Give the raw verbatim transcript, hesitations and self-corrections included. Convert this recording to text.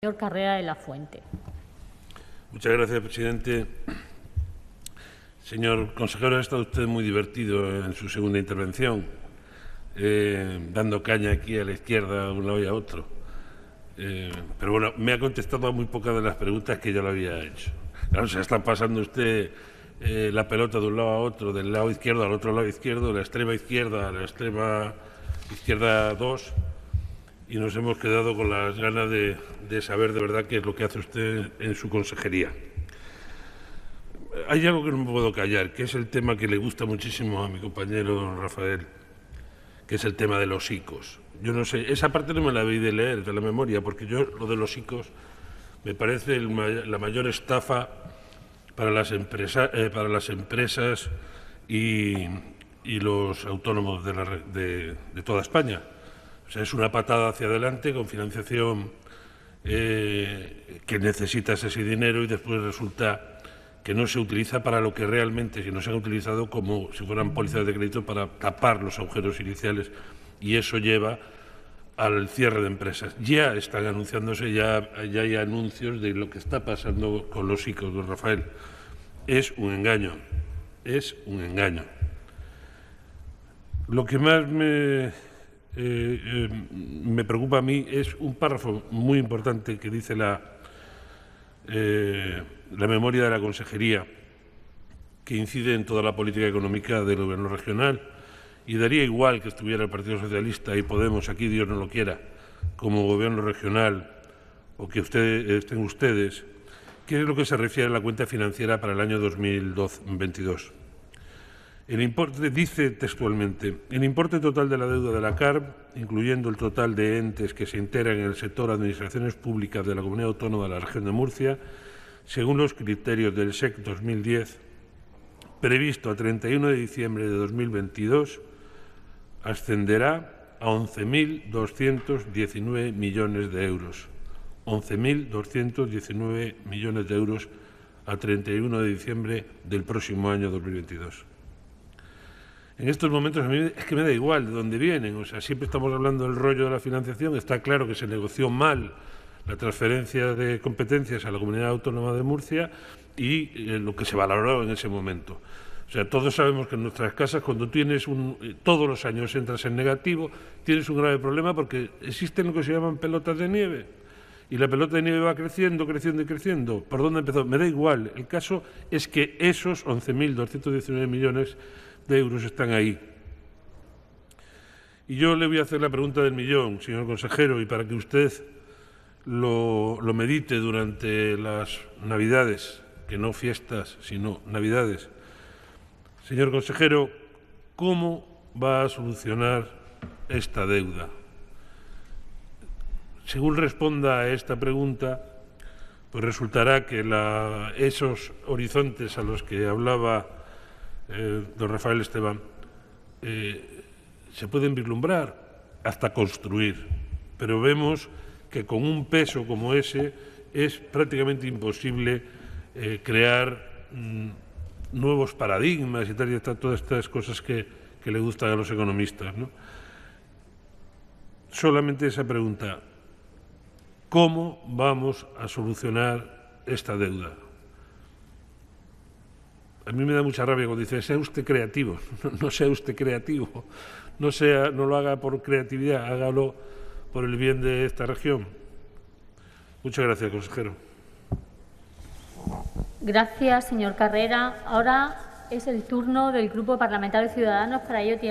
Señor Carrera de la Fuente. Muchas gracias, presidente. Señor consejero, ha estado usted muy divertido en su segunda intervención, eh, dando caña aquí a la izquierda, a un lado y a otro. Eh, pero bueno, me ha contestado a muy pocas de las preguntas que yo le había hecho. Claro, se está pasando usted eh, la pelota de un lado a otro, del lado izquierdo al otro lado izquierdo, de la extrema izquierda a la extrema izquierda dos, y nos hemos quedado con las ganas de, de saber de verdad qué es lo que hace usted en su consejería. Hay algo que no me puedo callar, que es el tema que le gusta muchísimo a mi compañero don Rafael, que es el tema de los ICOs. Yo no sé, esa parte no me la habéis de leer de la memoria, porque yo lo de los ICOs me parece el, la mayor estafa para las, empresa, eh, para las empresas y, y los autónomos de, la, de, de toda España. O sea, es una patada hacia adelante con financiación eh, que necesitas ese dinero y después resulta que no se utiliza para lo que realmente, que no se han utilizado como si fueran pólizas de crédito para tapar los agujeros iniciales, y eso lleva al cierre de empresas. Ya están anunciándose, ya, ya hay anuncios de lo que está pasando con los ICOs, don Rafael. Es un engaño, es un engaño. Lo que más me... Eh, eh, me preocupa a mí es un párrafo muy importante que dice la, eh, la memoria de la Consejería, que incide en toda la política económica del Gobierno regional, y daría igual que estuviera el Partido Socialista y Podemos aquí, Dios no lo quiera, como Gobierno regional, o que usted, estén ustedes, que es lo que se refiere a la cuenta financiera para el año dos mil veintidós. El importe, dice textualmente, el importe total de la deuda de la C A R B, incluyendo el total de entes que se integran en el sector administraciones públicas de la Comunidad Autónoma de la Región de Murcia, según los criterios del S E C dos mil diez, previsto a treinta y uno de diciembre de dos mil veintidós, ascenderá a once mil doscientos diecinueve millones de euros. once mil doscientos diecinueve millones de euros a treinta y uno de diciembre del próximo año dos mil veintidós. En estos momentos a mí es que me da igual de dónde vienen, o sea, siempre estamos hablando del rollo de la financiación. Está claro que se negoció mal la transferencia de competencias a la Comunidad Autónoma de Murcia y eh, lo que se valoró en ese momento. O sea, todos sabemos que en nuestras casas, cuando tienes un, eh, todos los años entras en negativo, tienes un grave problema porque existen lo que se llaman pelotas de nieve. Y la pelota de nieve va creciendo, creciendo y creciendo. ¿Por dónde empezó? Me da igual. El caso es que esos once mil doscientos diecinueve millones de euros están ahí. Y yo le voy a hacer la pregunta del millón, señor consejero, y para que usted lo, lo medite durante las Navidades, que no fiestas, sino Navidades. Señor consejero, ¿cómo va a solucionar esta deuda? Según responda a esta pregunta, pues resultará que la, esos horizontes a los que hablaba eh, don Rafael Esteban eh, se pueden vislumbrar hasta construir, pero vemos que con un peso como ese es prácticamente imposible eh, crear mm, nuevos paradigmas y tal y tal, todas estas cosas que, que le gustan a los economistas, ¿no? Solamente esa pregunta: ¿cómo vamos a solucionar esta deuda? A mí me da mucha rabia cuando dice, sea usted creativo. No, no sea usted creativo, no, sea, no lo haga por creatividad, hágalo por el bien de esta región. Muchas gracias, consejero. Gracias, señor Carrera. Ahora es el turno del Grupo Parlamentario Ciudadanos. Para ello tiene